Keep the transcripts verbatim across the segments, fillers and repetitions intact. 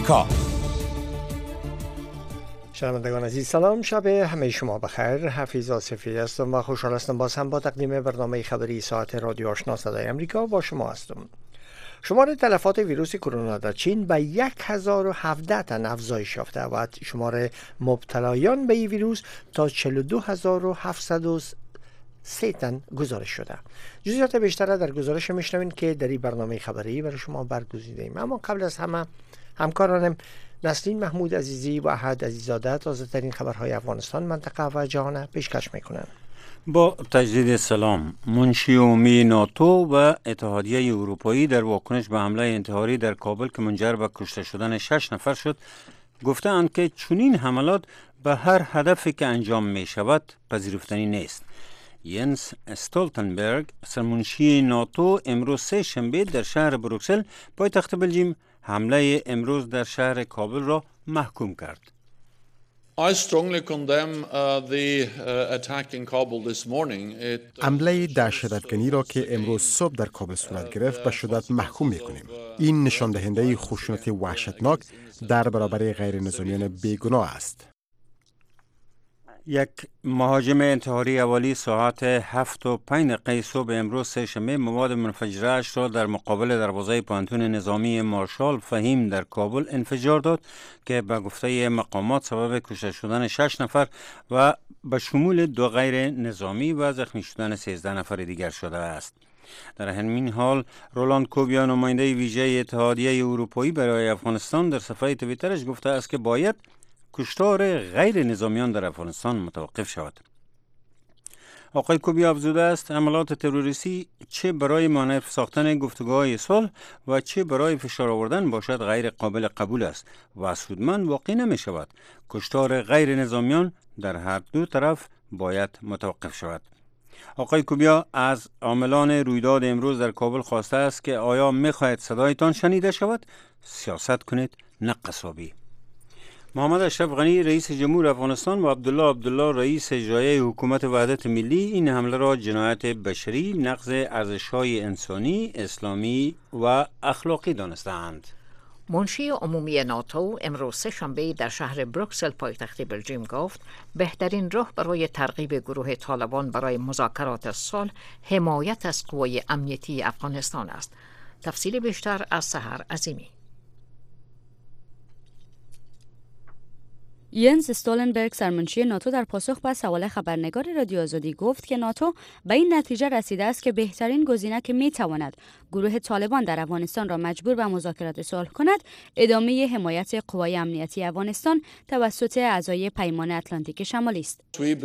آمریکا. شنوندگان عزیز سلام، شب همه شما بخیر. حفیظ آصفی هستم و خوشحال هستم باز هم با تقدیم برنامه خبری ساعت رادیو آشنا صدای آمریکا با شما هستم. شمار تلفات ویروس کرونا در چین به یک هزار و هفده تن افزایش یافته و شمار مبتلایان به این ویروس تا چهل و دو هزار و هفتصد و سه تن گزارش شده. جزئیات بیشتر در گزارش میشنوین که در این برنامه خبری برای شما برگزیدیم. اما قبل از همه همکارانم نسرین محمود عزیزی و احد عزیزاده تازه ترین خبرهای افغانستان، منطقه و جهان پیشکش میکنند. با تجدید سلام، منشی عمومی ناتو و اتحادیه اروپایی در واکنش به حمله انتحاری در کابل که منجر به کشته شدن شش نفر شد گفتند که چنین حملات به هر هدفی که انجام می شود پذیرفتنی نیست. ینس استولتنبرگ سرمنشی ناتو امروز سه شنبه در شهر بروکسل پایتخت بلژیم حمله امروز در شهر کابل را محکوم کرد. I strongly condemn uh, the uh, attack in Kabul this morning. It حمله دهشتگردی را که امروز صبح در کابل صورت گرفت به شدت محکوم می‌کنیم. این نشان دهنده خشونت وحشتناک در برابر غیر نظامیان بیگناه است. یک مهاجم انتحاری اولی ساعت هفت و پنج دقیقه صبح امروز سه شنبه مواد منفجره‌اش را در مقابل دروازه پانتون نظامی مارشال فهیم در کابل انفجار داد که به گفته مقامات سبب کشته شدن شش نفر و به شمول دو غیر نظامی و زخمی شدن سیزده نفر دیگر شده است. در همین حال رولاند کوبیا نماینده ویژه اتحادیه اروپایی برای افغانستان در صفحه توییترش گفته است که باید کشتار غیر نظامیان در افغانستان متوقف شود. آقای کوبی افزوده است حملات تروریستی چه برای مانع ساختن گفتگوهای صلح و چه برای فشار آوردن باشد غیر قابل قبول است و سودمند واقع نمی شود. کشتار غیر نظامیان در هر دو طرف باید متوقف شود. آقای کوبیا از عاملان رویداد امروز در کابل خواسته است که آیا می خواهید صدایتان شنیده شود؟ سیاست کنید نه قصابی. محمد اشرف غنی رئیس جمهور افغانستان و عبدالله عبدالله رئیس اجرایی حکومت وحدت ملی این حمله را جنایت بشری، نقض ارزش‌های انسانی، اسلامی و اخلاقی دانسته‌اند. منشی عمومی ناتو امروز سه شنبه در شهر بروکسل پایتخت بلژیم گفت بهترین راه برای ترغیب گروه طالبان برای مذاکرات صلح حمایت از قوای امنیتی افغانستان است. تفصیل بیشتر از سحر عظیمی. ینس استولنبرگ سرمنشی ناتو در پاسخ به سوال خبرنگار رادیو آزادی گفت که ناتو به این نتیجه رسیده است که بهترین گزینه که میتواند گروه طالبان در افغانستان را مجبور به مذاکرات صلح کند ادامه حمایت قوای امنیتی افغانستان توسط اعضای پیمان اتلانتیک شمالی است.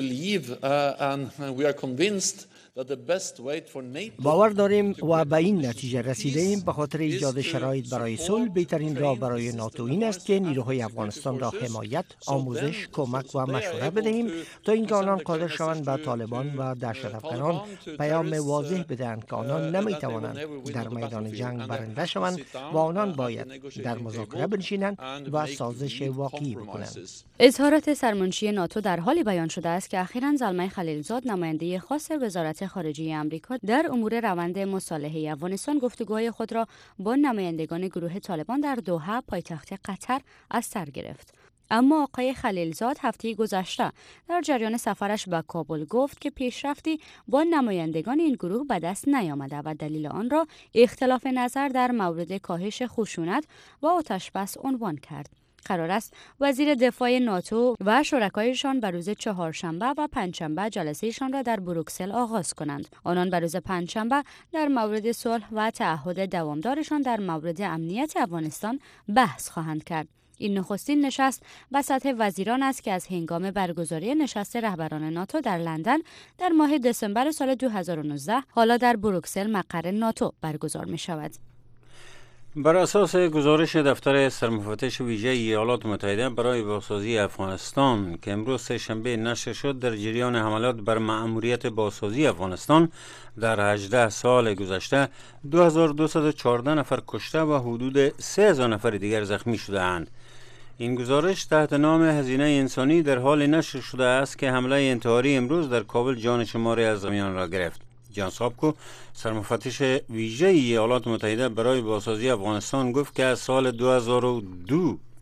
باور داریم و به این نتیجه رسیده ایم به خاطر ایجاد شرایط برای صلح بهترین راه برای ناتو این است که نیروهای افغانستان را حمایت، آموزش، کمک و مشورت بدهیم تا اینکه آنان قادر شوند به طالبان و دهشت‌افکنان پیام واضح بدهند که آنان نمیتوانند در میدان جنگ برنده شوند و آنان باید در مذاکره بنشینند و سازش واقعی بکنند. اظهارات سرمنشی ناتو در حالی بیان شده است که اخیراً زلمه خلیلزاد نماینده خاص وزارت خارجه آمریکا در امور روند مصالحه افغانستان گفتگوهای خود را با نمایندگان گروه طالبان در دوحه پایتخت قطر از سر گرفت. اما آقای خلیلزاد هفته گذشته در جریان سفرش به کابل گفت که پیشرفتی با نمایندگان این گروه به دست نیامده و دلیل آن را اختلاف نظر در مورد کاهش خشونت و آتش‌بس عنوان کرد. قرار است وزیر دفاع ناتو و شرکایشان به روز چهارشنبه و پنجشنبه جلسهشان را در بروکسل آغاز کنند. آنان به روز پنجشنبه در مورد صلح و تعهد دوامدارشان در مورد امنیت افغانستان بحث خواهند کرد. این نخستین نشست به سطح وزیران است که از هنگام برگزاری نشست رهبران ناتو در لندن در ماه دسامبر سال دو هزار و نوزده حالا در بروکسل مقر ناتو برگزار می شود. بر اساس گزارش دفتر سرمفتش ویژه ایالات متحده برای بازسازی افغانستان که امروز سه شنبه نشر شد، در جریان حملات بر مأموریت بازسازی افغانستان در هجده سال گذشته دو هزار و دویست و چهارده نفر کشته و حدود سه هزار نفر دیگر زخمی شده اند. این گزارش تحت نام هزینه انسانی در حال نشر شده است که حمله انتحاری امروز در کابل جان شماری از زخمیان را گرفت. جان سابکو سرمفتش ویژه ایالات متحده برای بازسازی افغانستان گفت که از سال دو هزار و دو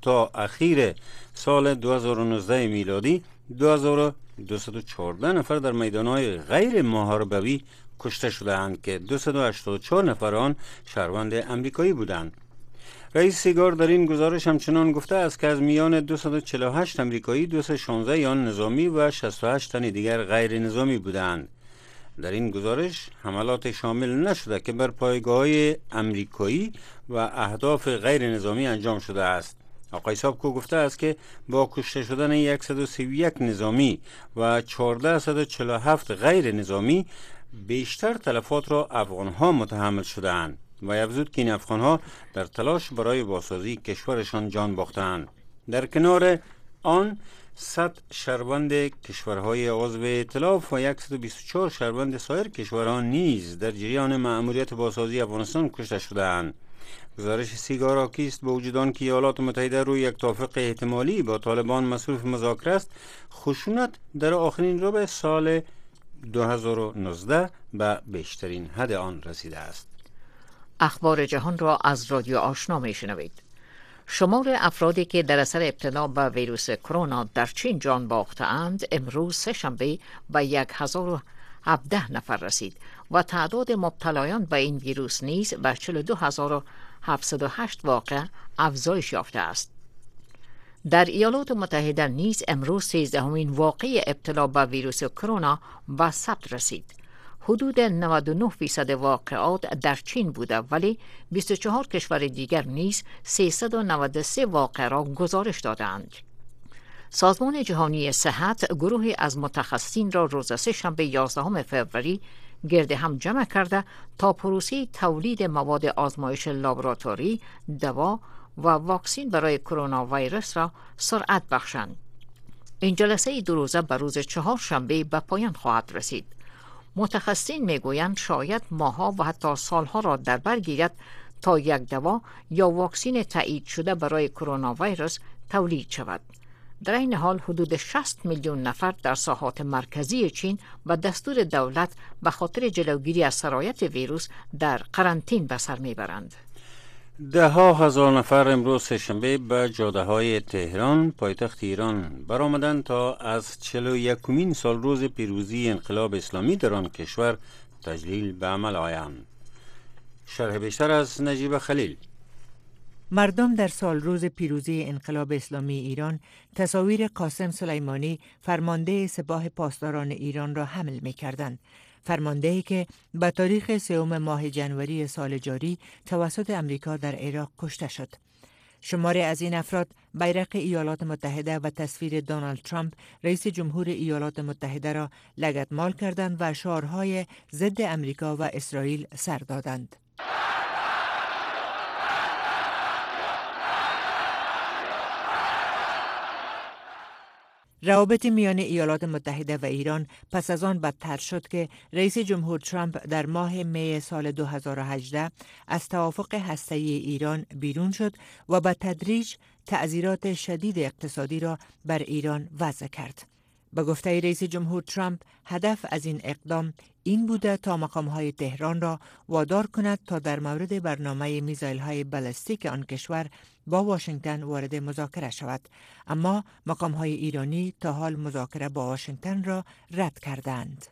تا اخیر سال دو هزار و نوزده میلادی دو هزار و دویست و چهارده نفر در میدانهای غیر محاربوی کشته شدهاند که دویست و هشتاد و چهار نفر آن شهروند امریکایی بودند. رئیس سیگار در این گزارش همچنان گفته است که از میان دویست و چهل و هشت امریکایی دویست و شانزده آن نظامی و شصت و هشت تن دیگر غیر نظامی بودند. در این گزارش حملات شامل نشده که بر پایگاه‌های امریکایی و اهداف غیر نظامی انجام شده است. آقای سابکو گفته است که با کشته شدن صد و سی و یک نظامی و چهارصد و چهل و هفت غیر نظامی بیشتر تلفات را افغان‌ها متحمل شده‌اند و افزود که این افغان‌ها در تلاش برای بازسازی کشورشان جان باختند. در کنار آن صد شهروند کشورهای عضو ائتلاف و صد و بیست و چهار شهروند سایر کشورها نیز در جریان مأموریت بازسازی افغانستان کشته شده‌اند. گزارش سیگار حاکی است با وجود آنکه ایالات متحده روی یک توافق احتمالی با طالبان مصروف مذاکره است، خشونت در آخرین ربع سال دو هزار و نوزده به بیشترین حد آن رسیده است. اخبار جهان را از رادیو آشنا میشنوید. شمار افرادی که در اثر ابتلا به ویروس کرونا در چین جان باخته‌اند امروز سه‌شنبه به هزار و هفده نفر رسید و تعداد مبتلایان به این ویروس نیز به چهل و دو هزار و هفتصد و هشت واقع افزایش یافته است. در ایالات متحده نیز امروز سیزدهمین واقعه ابتلا به ویروس کرونا به ثبت رسید. حدود نود و نه فیصد واقعات در چین بوده ولی بیست و چهار کشور دیگر نیز سیصد و نود و سه واقعه را گزارش دادند. سازمان جهانی صحت گروهی از متخصصین را روز سه‌شنبه یازدهم فوریه گرد هم جمع کرده تا پروسه تولید مواد آزمایش لابراتوری، دوا و واکسین برای کرونا ویروس را سرعت بخشند. این جلسه دو روزه به روز چهارشنبه به پایان خواهد رسید. متخصصین میگویند شاید ماه‌ها و حتی سالها را در بر گیرد تا یک دوا یا واکسین تایید شده برای کرونا ویروس تولید شود. در این حال حدود شصت میلیون نفر در ساحات مرکزی چین و دستور دولت به خاطر جلوگیری از سرایت ویروس در قرنطین به سر میبرند. ده ها هزار نفر امروز سه‌شنبه به جاده های تهران پایتخت ایران برآمدند تا از چهل و یکمین سال روز پیروزی انقلاب اسلامی در آن کشور تجلیل به عمل آیند. شرح بیشتر از نجیب خلیل. مردم در سال روز پیروزی انقلاب اسلامی ایران تصاویر قاسم سلیمانی فرمانده سپاه پاسداران ایران را حمل می کردند. فرماندهی که به تاریخ سوم ماه جنوری سال جاری توسط امریکا در عراق کشته شد. شماری از این افراد بیرق ایالات متحده و تصویر دونالد ترامپ رئیس جمهور ایالات متحده را لگدمال کردند و شعارهای ضد امریکا و اسرائیل سر دادند. روابط میان ایالات متحده و ایران پس از آن بدتر شد که رئیس جمهور ترامپ در ماه می سال دو هزار و هجده از توافق هسته‌ای ایران بیرون شد و به تدریج تعزیرات شدید اقتصادی را بر ایران وضع کرد. به گفته رئیس جمهور ترامپ هدف از این اقدام این بوده تا مقام‌های تهران را وادار کند تا در مورد برنامه میزایل‌های بالستیک آن کشور با واشنگتن وارد مذاکره شود، اما مقام‌های ایرانی تا حال مذاکره با واشنگتن را رد کردند.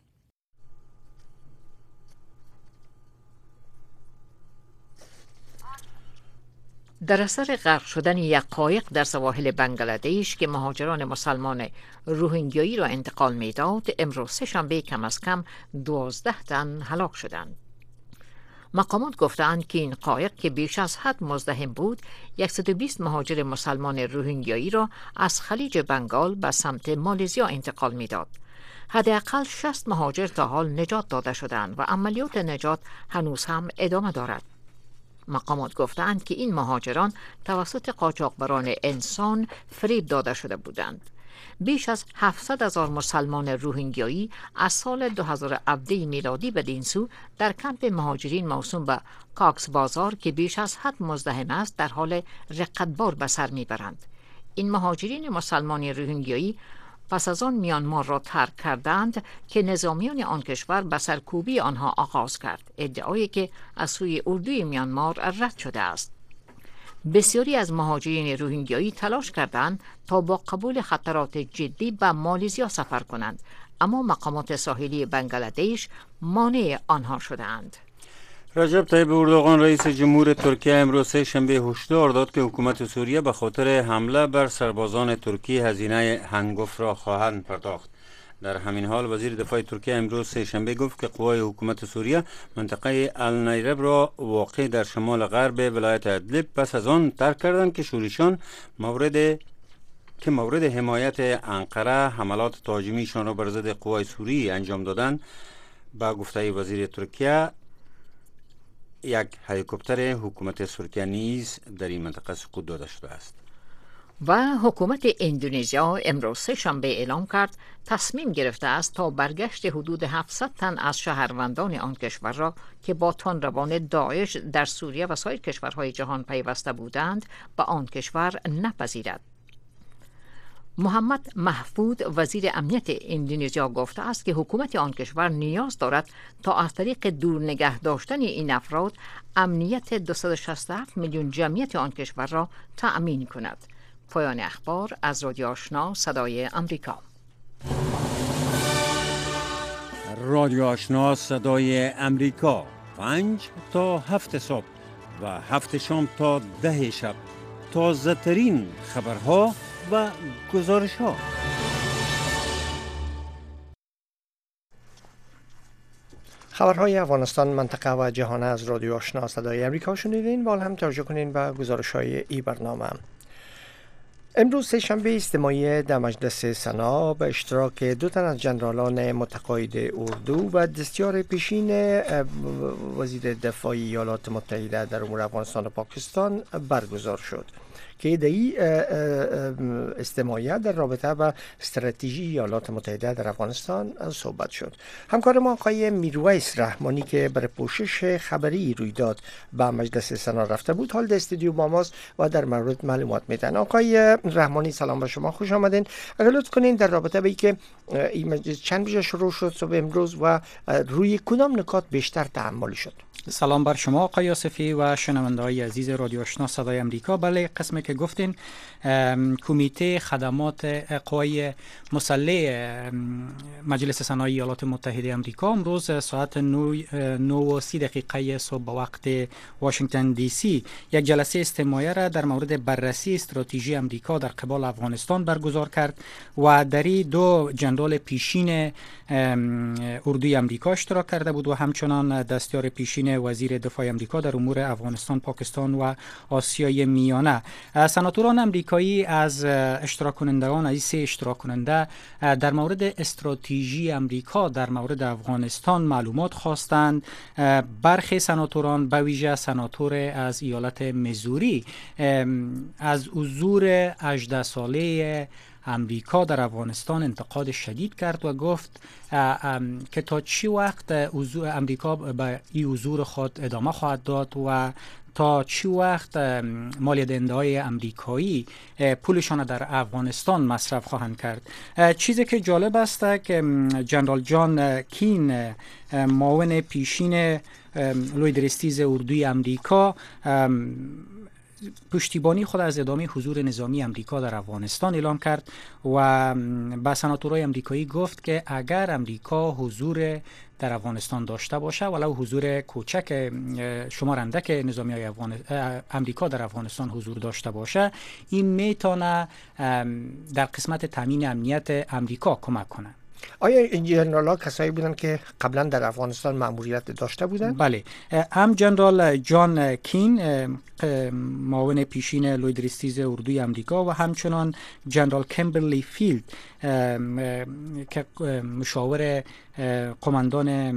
در اثر غرق شدن یک قایق در سواحل بنگلادش که مهاجران مسلمان روهینگیایی را انتقال می‌داد، امروز سه‌شنبه کم از کم دوازده تن هلاک شدند. مقامات گفتند که این قایق که بیش از حد مزدحم بود، صد و بیست مهاجر مسلمان روهینگیایی را از خلیج بنگال به سمت مالزیا انتقال می‌داد. حداقل شصت مهاجر تا حال نجات داده شدند و عملیات نجات هنوز هم ادامه دارد. مقامات گفتند که این مهاجران توسط قاچاقبران انسان فریب داده شده بودند. بیش از هفتصد هزار مسلمان روهینگیایی از سال دو هزار و هفده میلادی بدین سو در کمپ مهاجرین موسوم به کاکس بازار که بیش از حد مزدحم است در حال رقتبار به سر میبرند. این مهاجرین مسلمان روهینگیایی پس از آن میانمار را ترک کردند که نظامیان آن کشور به سرکوبی آنها آغاز کرد، ادعایی که از سوی اردوی میانمار رد شده است. بسیاری از مهاجرین روهینگیایی تلاش کردند تا با قبول خطرات جدی به مالزیا سفر کنند، اما مقامات ساحلی بنگلادش مانع آنها شدند. رجب طیب اردوغان رئیس جمهور ترکیه امروز سه شنبه هشدار داد که حکومت سوریه به خاطر حمله بر سربازان ترکی هزینه هنگفت را خواهند پرداخت. در همین حال وزیر دفاع ترکیه امروز سه شنبه گفت که قوای حکومت سوریه منطقه النیرب را واقع در شمال غرب ولایت ادلب پس از آن ترک کردند که شوریشان مورد که مورد حمایت انقره حملات تهاجمیشان را بر ضد قوای سوری انجام دادند. با گفته وزیر ترکیه یک هلیکوپتر حکومت ترکیه نیز در این منطقه سقوط داده شده است. و حکومت اندونزیا امروز سه شنبه اعلام کرد تصمیم گرفته است تا برگشت حدود هفتصد تن از شهروندان آن کشور را که با تندروان داعش در سوریه و سایر کشورهای جهان پیوسته بودند به آن کشور نپذیرد. محمد محفود وزیر امنیت اندونزیا گفته است که حکومت آن کشور نیاز دارد تا از طریق دور نگه داشتن این افراد امنیت دویست و شصت و هفت میلیون جمعیت آن کشور را تأمین کند. پایان اخبار از رادیو آشنا صدای امریکا. رادیو آشنا صدای امریکا، پنج تا هفت صبح و هفت شام تا ده شب، تازه ترین خبرها و گزارش ها. خبرهای افغانستان، منطقه و جهان از رادیو آشنا صدای امریکا شنیدین. و هم توجه کنین به گزارش های ای برنامه. امروز سه شنبه اجتماعی در مجلس سنا به اشتراک دو تن از جنرالان متقاعد اردو و دستیار پیشین وزیر دفاع ایالات متحده در امور افغانستان و پاکستان برگزار شد که ادعی اجتماعیت در رابطه با استراتژی ایالات متحده در افغانستان صحبت شد. همکار ما آقای میرویس رحمانی که برای پوشش خبری رویداد به مجلس سنا رفته بود حال در استودیو با ماست و در مورد معلومات میدن. آقای رحمانی سلام به شما، خوش آمدین. اگر لطف کنین در رابطه با اینکه این مجلس چند بجه شروع شد صبح امروز و روی کدام نکات بیشتر تأمل شد؟ سلام بر شما آقای یوسفی و شنونده‌های عزیز رادیو آشنا صدای امریکا. بله، قسمی که گفتین کمیته خدمات قوای مسلح مجلس سنای ایالات متحده امریکا امروز ساعت نه و سی دقیقه صبح به وقت واشنگتن دی سی یک جلسه استماعی را در مورد بررسی استراتژی امریکا در قبال افغانستان برگزار کرد و در دو جنرال پیشین اردوی امریکا اشتراک کرده بود و همچنان دستیار پیشین وزیر دفاع امریکا در امور افغانستان، پاکستان و آسیای میانه. سناتوران امریکایی از اشتراک کنندگان از سه اشتراک کننده در مورد استراتژی امریکا در مورد افغانستان معلومات خواستند. برخی سناتوران به ویژه سناتور از ایالت میزوری از حضور هجده ساله امریکا در افغانستان انتقاد شدید کرد و گفت که تا چی وقت امریکا به این حضور خود ادامه خواهد داد و تا چی وقت مالیه دهنده‌های امریکایی پولشان در افغانستان مصرف خواهند کرد. چیزی که جالب است که جنرال جان کین معاون پیشین لوی درستیز اردوی امریکا پشتیبانی خود از ادامه حضور نظامی امریکا در افغانستان اعلام کرد و به سناتورای امریکایی گفت که اگر امریکا حضور در افغانستان داشته باشه ولو حضور کوچک شمارنده که نظامی های افغان... امریکا در افغانستان حضور داشته باشه، این میتونه در قسمت تامین امنیت امریکا کمک کنه. آیا این جنرال ها کسایی بودن که قبلا در افغانستان مأموریت داشته بودن؟ بله، هم جنرال جان کین معاون پیشین لوی درستیز اردوی امریکا و همچنان جنرال کمبرلی فیلد که مشاور قماندان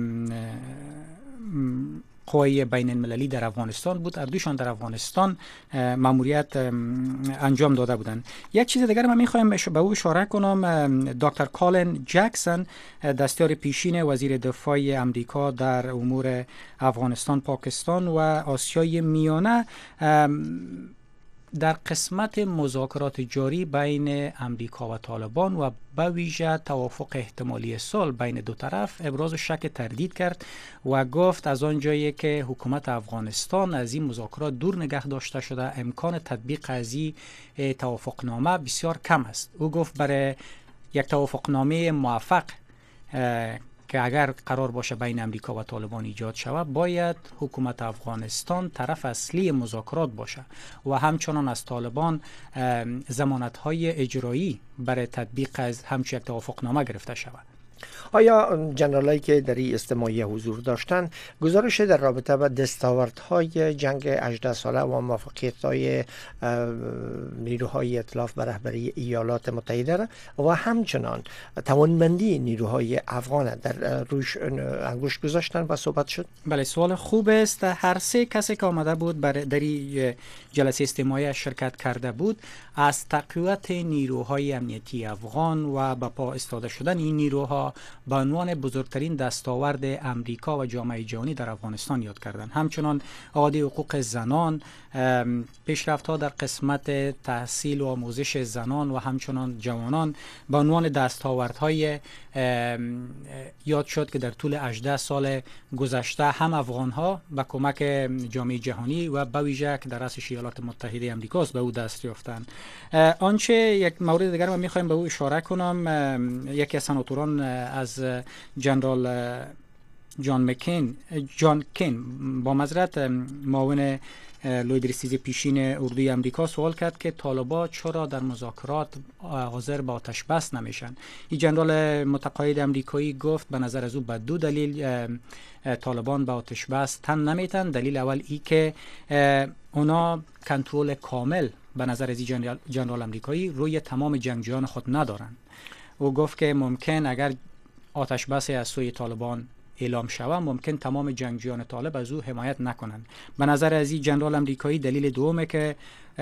قوای بین المللی در افغانستان بود، اردوشان در افغانستان ماموریت انجام داده بودند. یک چیز دیگر من میخوایم به او اشاره کنم. دکتر کالن جکسون دستیار پیشین وزیر دفاع امریکا در امور افغانستان، پاکستان و آسیای میانه در قسمت مذاکرات جاری بین امریکا و طالبان و به ویژه توافق احتمالی صلح بین دو طرف ابراز شک تردید کرد و گفت از آنجایی که حکومت افغانستان از این مذاکرات دور نگه داشته شده، امکان تطبیق از این توافقنامه بسیار کم است. او گفت برای یک توافقنامه موفق که اگر قرار باشه بین امریکا و طالبان ایجاد شود، باید حکومت افغانستان طرف اصلی مذاکرات باشه و همچنان از طالبان ضمانت‌های اجرایی برای تطبیق از همچین یک توافقنامه گرفته شود. آیا جنرالایی که در این اجتماعیه حضور داشتن گزارش در رابطه با دستاوردهای جنگ هجده ساله و موفقیت‌های نیروهای ائتلاف به رهبری ایالات متحده را و همچنان توانمندی نیروهای افغان در روش انگشت گذاشتن و صحبت شد؟ بله، سوال خوب است. هر سه کسی که آمده بود برای در جلسه اجتماعی شرکت کرده بود از تقویت نیروهای امنیتی افغان و به پا استاده شدن این نیروها به عنوان بزرگترین دستاورد امریکا و جامعه جهانی در افغانستان یاد کردند. همچنان آزادی حقوق زنان، پیشرفت‌ها در قسمت تحصیل و آموزش زنان و همچنان جوانان به عنوان دستاوردهای یاد شد که در طول هجده سال گذشته هم افغان‌ها به کمک جامعه جهانی و به ویژه که در رأس ایالات متحده آمریکاست به او دست یافتند. آنچه یک مورد دیگر ما می‌خوایم به او اشاره کنم، یکی از سناتوران از جنرال جان مکین جان کین با معذرت معاون لوی بریستیزی پیشین اردوی امریکا سوال کرد که طالبان چرا در مذاکرات حاضر به آتش بس نمیشن. این جنرال متقاعد امریکایی گفت به نظر از او به دو دلیل طالبان به آتش بس تن نمیتن. دلیل اول ای که اونا کنترل کامل به نظر از این جنرال امریکایی روی تمام جنگجویان خود ندارن. او گفت که ممکن اگر آتش بس از سوی طالبان اعلام شود ممکن تمام جنگجویان طالب از او حمایت نکنند. به نظر از این جنرال امریکایی دلیل دومه که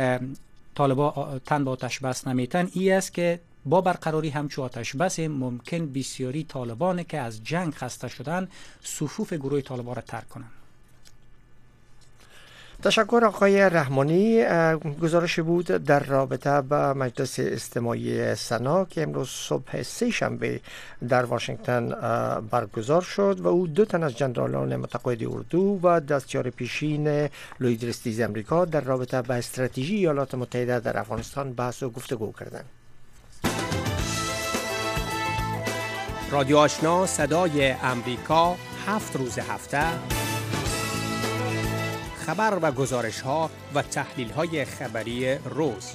طالبان تن به آتش بس نمیتن ای است که با برقراری همچو آتش بس ممکن بسیاری طالبان که از جنگ خسته شدن صفوف گروه طالبان را ترک کنند. تشکر آقای رحمانی. گزارش بود در رابطه با مجلس اجتماعی سنا که امروز صبح سه شنبه در واشنگتن برگزار شد و او دو تن از جنرالان متقاعد اردو و دستیار پیشین لوی بریستیز امریکا در رابطه با استراتژی ایالات متحده در افغانستان بحث و گفتگو کردند. رادیو آشنا صدای امریکا هفت روز هفته خبر و گزارش ها و تحلیل های خبری روز.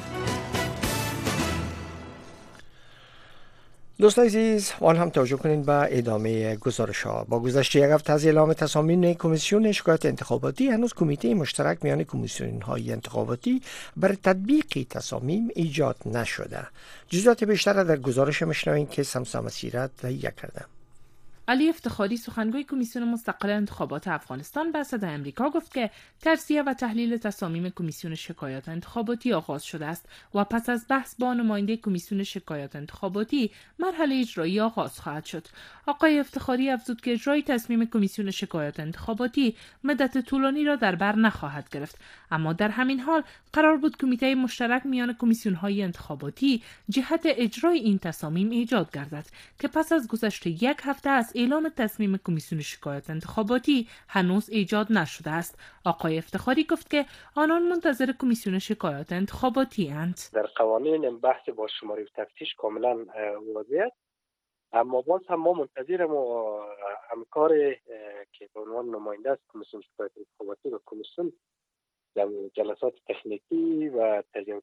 دوستان عزیز، حال هم توجه کنید به ادامه گزارش ها. با گذشت یک هفته از اعلام تصامیم کمیسیون شکایت انتخاباتی، هنوز کمیته مشترک میان کمیسیون های انتخاباتی برای تطبیق تصامیم ایجاد نشده. جزئیات بیشتر در گزارش میشنوید که سمسام سیرت تهیه کرده. علی افتخاری سخنگوی کمیسیون مستقل انتخابات افغانستان به صدای امریکا گفت که تجزیه و تحلیل تصامیم کمیسیون شکایات انتخاباتی آغاز شده است و پس از بحث با نماینده کمیسیون شکایات انتخاباتی مرحله اجرایی آغاز خواهد شد. آقای افتخاری افزود که اجرای تصمیم کمیسیون شکایات انتخاباتی مدت طولانی را در بر نخواهد گرفت، اما در همین حال قرار بود کمیته مشترک میان کمیسیون‌های انتخاباتی جهت اجرای این تصامیم ایجاد گردد که پس از گذشت یک هفته از اعلام تصمیم کمیسیون شکایات انتخاباتی هنوز ایجاد نشده است. آقای افتخاری گفت که آنان منتظر کمیسیون شکایات انتخاباتی اند. در قوانین بحث با شماری و تفتیش کاملا واضح است، اما باز هم ما منتظرم و همکار که به عنوان نماینده است کمیسیون شکایات انتخاباتی و کمیسیون در جلسات تکنیکی و تجزیه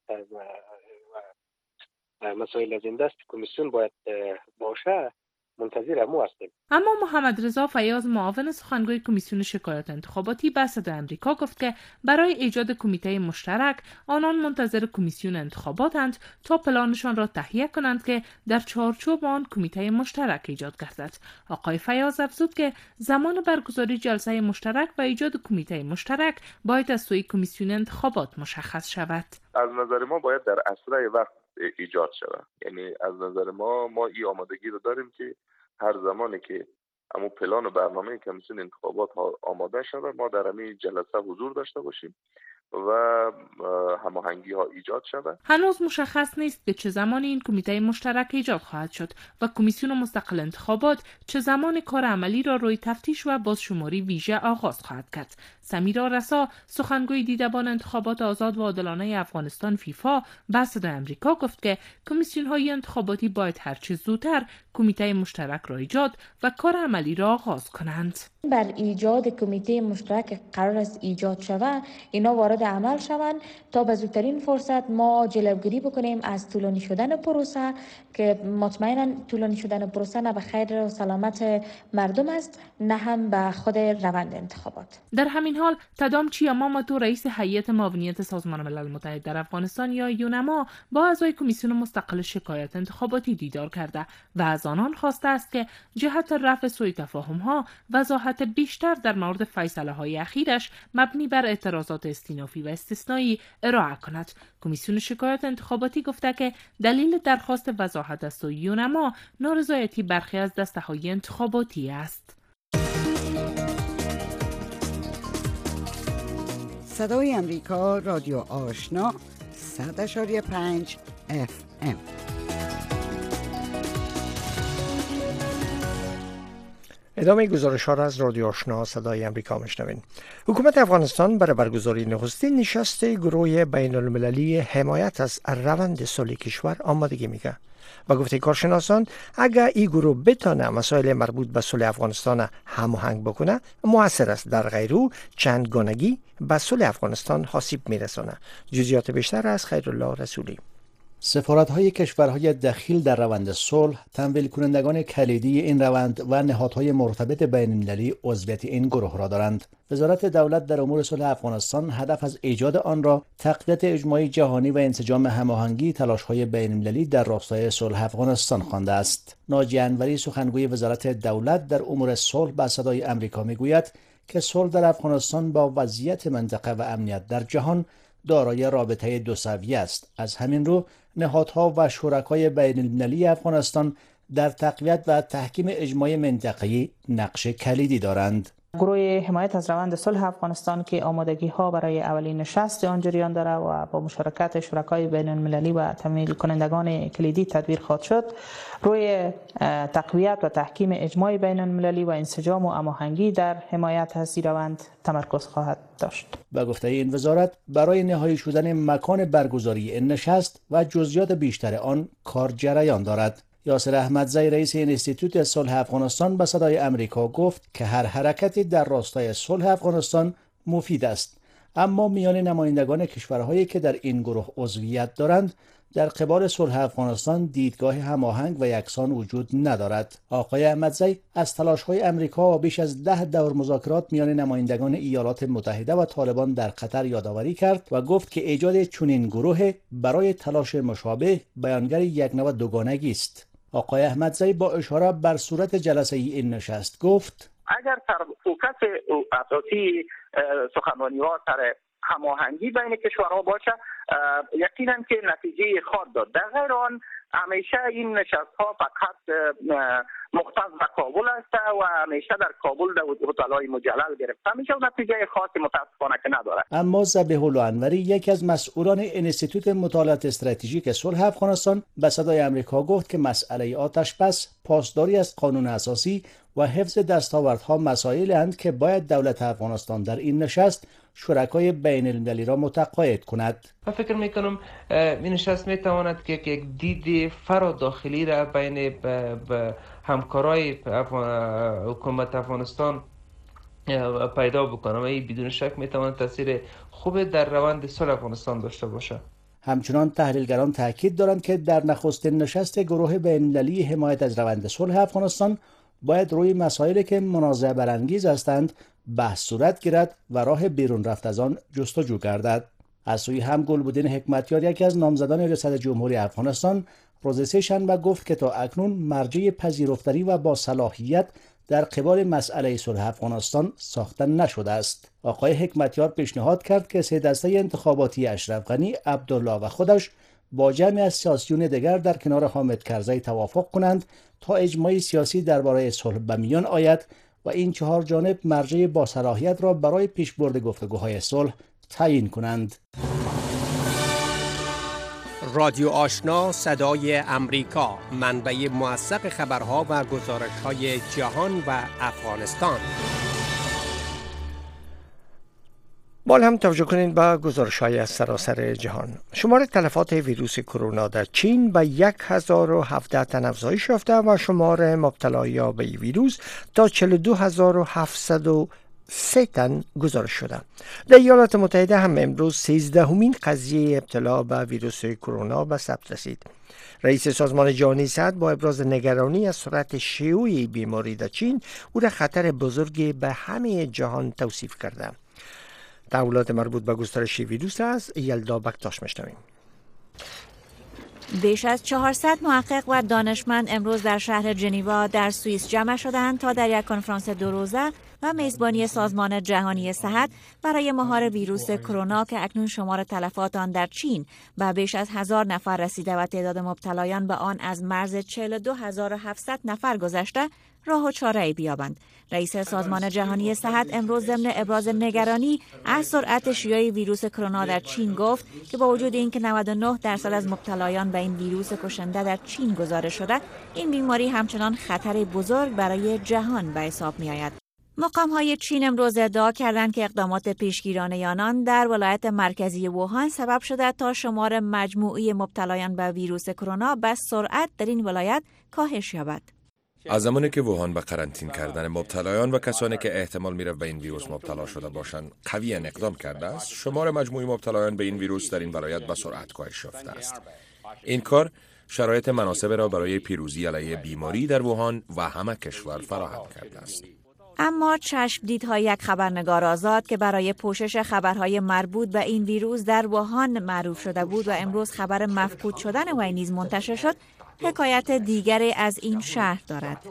و مسائل از این دست کمیسیون باید باشه، منتظر امو هستیم. اما محمد رضا فیاض معاون سخنگوی کمیسیون شکایات انتخاباتی به صدای امریکا گفت که برای ایجاد کمیته مشترک آنان منتظر کمیسیون انتخاباتند تا پلانشان را تهیه کنند که در چارچوب آن کمیته مشترک ایجاد گردد. آقای فیاض افزود که زمان برگزاری جلسه مشترک و ایجاد کمیته مشترک باید از سوی کمیسیون انتخابات مشخص شود. از نظر ما باید در اسرع وقت ایجاد شود. یعنی از نظر ما ما این آمادگی رو داریم که هر زمانی که امو پلان و برنامه کمیسیون انتخابات ها آماده شود ما در همین جلسه حضور داشته باشیم و هماهنگی ها ایجاد شود. هنوز مشخص نیست که چه زمان این کمیته مشترک ایجاد خواهد شد و کمیسیون مستقل انتخابات چه زمان کار عملی را روی تفتیش و بازشماری ویژه آغاز خواهد کرد. سمیرا رسا، سخنگوی دیدبان انتخابات آزاد و عادلانه افغانستان فیفا، به صدای آمریکا گفت که کمیسیون های انتخاباتی باید هرچه زودتر کمیته مشترک را ایجاد و کار عملی را آغاز کنند. بر ایجاد کمیته مشترک قرار است ایجاد شود، اینا وارد عمل شوند تا به زودترین فرصت ما جلوگیری بکنیم از طولانی شدن پروسه که مطمئنا طولانی شدن پروسه نه به خیر و سلامت مردم است نه هم به خود روند انتخابات. در همین حال تدام چیاماماتو، رئیس هیئت معاونیت سازمان ملل متحد در افغانستان یا یونما، با اعضای کمیسیون مستقل شکایت انتخاباتی دیدار کرده و از آنان خواسته است که جهت رفع سوء تفاهم‌ها وضاحت بیشتر در مورد فیصله‌های اخیرش مبنی بر اعتراضات استینافی و استثنایی ارائه کند. کمیسیون شکایت انتخاباتی گفته که دلیل درخواست وضاحت از سوی یونما نارضایتی برخی از دسته‌های انتخاباتی است. صدای امریکا، رادیو آشنا، صد اشاری پنج اف ام. ادامه گزارش ها را از رادیو آشنا صدای امریکا میشنوین. حکومت افغانستان برای برگزاری نخستین نشست گروه بین المللی حمایت از روند صلح کشور آمادگی میگه و گفته کارشناسان اگر این گروه بتانه مسائل مربوط به صلح افغانستان هماهنگ بکنه موثر است، در غیر او چند گانگی به صلح افغانستان آسیب میرسانه. جزئیات بیشتر از خیرالله رسولی. سفارت‌های کشورهای دخیل در روند صلح، تمویل کنندگان کلیدی این روند و نهادهای مرتبط بین‌المللی عضویت این گروه را دارند. وزارت دولت در امور صلح افغانستان هدف از ایجاد آن را تقویت اجماع جهانی و انسجام هماهنگی تلاش‌های بین‌المللی در راستای صلح افغانستان خوانده است. ناجی انوری، سخنگوی وزارت دولت در امور صلح، به صدای آمریکا میگوید که صلح در افغانستان با وضعیت منطقه و امنیت در جهان دارای رابطه دو سویه است. از همین رو نهادها و شرکای بین المللی افغانستان در تقویت و تحکیم اجماع منطقه‌ای نقش کلیدی دارند. گروه حمایت از روند صلح افغانستان که آمادگی ها برای اولین نشست آن جریان داره و با مشارکت شرکای بین المللی و تمویل کنندگان کلیدی تدبیر خواهد شد، روی تقویت و تحکیم اجماع بین المللی و انسجام و هماهنگی در حمایت از این روند تمرکز خواهد داشت. به گفته این وزارت، برای نهایی شدن مکان برگزاری این نشست و جزئیات بیشتر آن کار جریان دارد. یاسر احمدزی، رئیس انستیتوت صلح افغانستان، به صدای آمریکا گفت که هر حرکتی در راستای صلح افغانستان مفید است، اما میان نمایندگان کشورهایی که در این گروه عضویت دارند در قبال صلح افغانستان دیدگاه هماهنگ و یکسان وجود ندارد. آقای احمدزی از تلاش‌های آمریکا و بیش از ده دور مذاکرات میان نمایندگان ایالات متحده و طالبان در قطر یادآوری کرد و گفت که ایجاد چنین گروه برای تلاش مشابه بیانگر یک نوع دوگانگی است. آقای احمدزی با اشاره بر صورت جلسه این نشست گفت اگر فوکس اساسی سخنرانی ها سر هماهنگی بین کشورها باشه، یقینا که نتیجه خواهد داد. در غیر آن همیشه این نشست ها فقط مختص به کابل است و همیشه در کابل در هتل‌های مجلل گرفته میشه و نتیجه خاصی متاسفانه که نداره. اما ذبیح الله انوری، یکی از مسئولان انستیتوت مطالعات استراتژیک صلح افغانستان، به صدای آمریکا گفت که مسئله آتش بس، پاسداری از قانون اساسی و حفظ دستاوردها مسائلی اند که باید دولت افغانستان در این نشست شرکای بین المللی را متقاعد کند. من فکر میکنم این نشست میتواند که یک دید فرا داخلی را بین همکارای حکومت افغانستان پیدا بکنه و این بدون شک میتواند تاثیر خوب در روند صلح افغانستان داشته باشه. همچنان تحلیلگران تاکید دارند که در نخستین نشست گروه بین المللی حمایت از روند صلح افغانستان باید روی مسائلی که منازعه برانگیز هستند بحث صورت گیرد و راه بیرون رفت از آن جستجو گردد. از سوی هم گلبدین حکمتیار، یکی از نامزدان ریاست جمهوری افغانستان، روز سه‌شنبه گفت که تا اکنون مرجع پذیرفتنی و با صلاحیت در قبال مسئله صلح افغانستان ساخته نشده است. آقای حکمتیار پیشنهاد کرد که سه دسته انتخاباتی اشرف غنی، عبدالله و خودش با جمعی از سیاسیون دیگر در کنار حامد کرزی توافق کنند تا اجماع سیاسی درباره صلح به میان آید و این چهار جانب مرجع با صلاحیت را برای پیشبرد گفتگوهای صلح تعیین کنند. رادیو آشنا صدای امریکا، منبع موثق خبرها و گزارش‌های جهان و افغانستان. بال هم توجه کنید به گزارش‌های از سراسر جهان. شمار تلفات ویروس کرونا در چین به یک هزار و هفده تن افزایش یافته و شمار مبتلایان به این ویروس تا چهل و دو هزار و هفتصد و سه تن گزارش شده. در ایالات متحده هم امروز سیزدهمین قضیه ابتلا به ویروس کرونا به ثبت رسید. رئیس سازمان جهانی صحت با ابراز نگرانی از سرعت شیوع بیماری در چین او را خطر بزرگی به همه جهان توصیف کرده. تحولات مربوط به گسترش ویروس است. یلدا بکتاش میشنویم. بیش از چهارصد محقق و دانشمند امروز در شهر ژنوا در سوئیس جمع شدند تا در یک کنفرانس دو روزه و میزبانی سازمان جهانی صحت برای مهار ویروس کرونا که اکنون شمار تلفات آن در چین به بیش از هزار نفر رسیده و تعداد مبتلایان به آن از مرز چهل و دو هزار و هفتصد نفر گذشته راه و چاره‌ای بیابند. رئیس سازمان جهانی صحت امروز ضمن ابراز نگرانی از سرعت شیوع ویروس کرونا در چین گفت که با وجود اینکه نود و نه درصد از مبتلایان به این ویروس کشنده در چین گزارش شده، این بیماری همچنان خطری بزرگ برای جهان به حساب می‌آید. مقام‌های چین امروز ادعا کردند که اقدامات پیشگیرانه آنان در ولایت مرکزی ووهان سبب شده تا شمار مجموعی مبتلایان به ویروس کرونا به سرعت در این ولایت کاهش یابد. از زمانی که ووهان به قرنطین کردن مبتلایان و کسانی که احتمال می‌رفت به این ویروس مبتلا شده باشند قویاً اقدام کرده است، شمار مجموعی مبتلایان به این ویروس در این ولایت به سرعت کاهش یافته است. این کار شرایط مناسب را برای پیروزی علیه بیماری در ووهان و همه کشور فراهم کرده است. اما چشمدیدهای یک خبرنگار آزاد که برای پوشش خبرهای مربوط به این ویروس در ووهان معروف شده بود و امروز خبر مفقود شدن وی نیز منتشر شد، حکایت دیگری از این شهر دارد.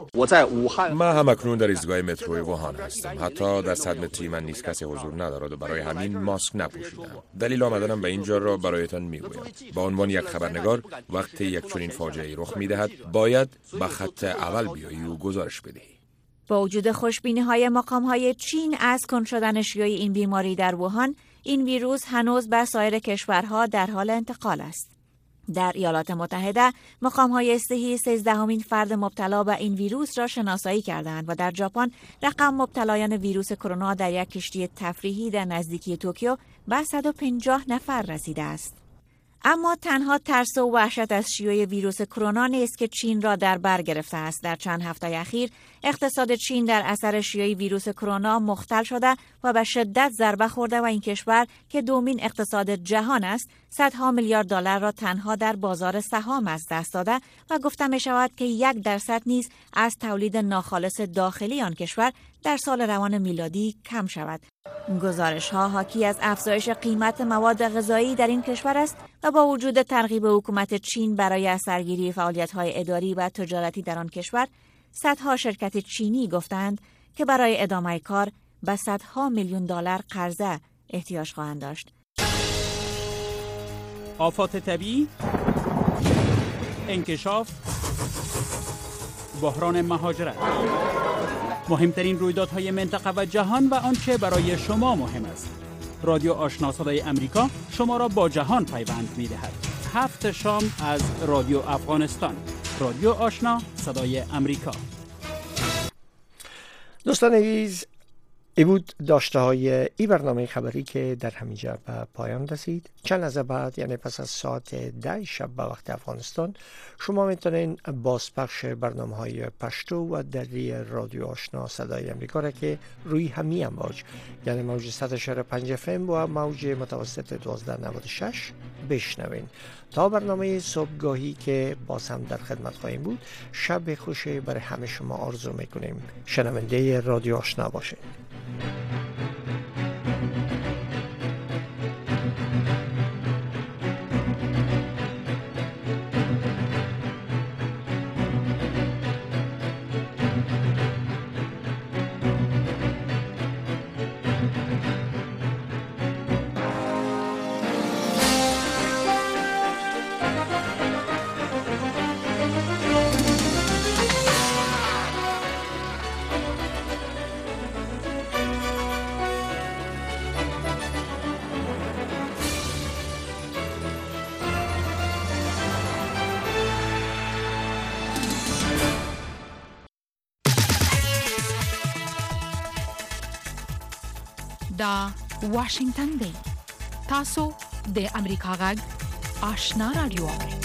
من هم اکنون در ایستگاه مترو ووهان هستم. حتی در صد متری من نیز کسی حضور ندارد و برای همین ماسک نپوشیدم. دلیل آمدنم به اینجا را برایتان میگویم. با عنوان یک خبرنگار وقتی یک چنین فاجعه‌ای رخ میدهد باید به خط اول بیایی و گزارش بدهی. با وجود خوشبینی‌های مقام‌های چین از کند شدن شیوع این بیماری در ووهان، این ویروس هنوز به سایر کشورها در حال انتقال است. در ایالات متحده مقام‌های صحی سیزدهمین فرد مبتلا به این ویروس را شناسایی کردند و در ژاپن رقم مبتلایان ویروس کرونا در یک کشتی تفریحی در نزدیکی توکیو به صد و پنجاه نفر رسیده است. اما تنها ترس و وحشت از شیوع ویروس کرونا نیست که چین را در بر گرفته است. در چند هفته اخیر اقتصاد چین در اثر شیوع ویروس کرونا مختل شده و به شدت ضربه خورده و این کشور که دومین اقتصاد جهان است، صدها میلیارد دلار را تنها در بازار سهام از دست داده و گفته می شود که یک درصد نیز از تولید ناخالص داخلی آن کشور در سال روان میلادی کم شود. گزارش ها حاکی از افزایش قیمت مواد غذایی در این کشور است و با وجود ترغیب حکومت چین برای اثرگیری فعالیت‌های اداری و تجارتی در آن کشور، صدها شرکت چینی گفتند که برای ادامه کار به صدها میلیون دلار قرضه احتیاج خواهند داشت. آفات طبیعی، انکشاف، بحران مهاجرت، مهمترین رویدادهای منطقه و جهان و آنچه برای شما مهم است. رادیو آشنا صدای امریکا شما را با جهان پیوند می‌دهد. هفت شام از رادیو افغانستان. رادیو آشنا صدای امریکا. دوستان عزیز، ای بود داشته های ای برنامه خبری که در همینجا به پایان رسید. چند لحظه بعد، یعنی پس از ساعت ده شب به وقت افغانستان، شما میتونین بازپخش برنامه های پشتو و دری رادیو آشنا صدای امریکا را که روی همی امواج، یعنی موج صد و پنج اف ام و موج متوسط دوازده نود و شش بشنوین. تا برنامه صبحگاهی که باز هم در خدمت خواهیم بود، شب خوشی برای همه شما آرزو میکنیم. شنونده رادیو آشنا باشید. دا واشنگتن دی تاسو د امریکا غږ آشنا رادیو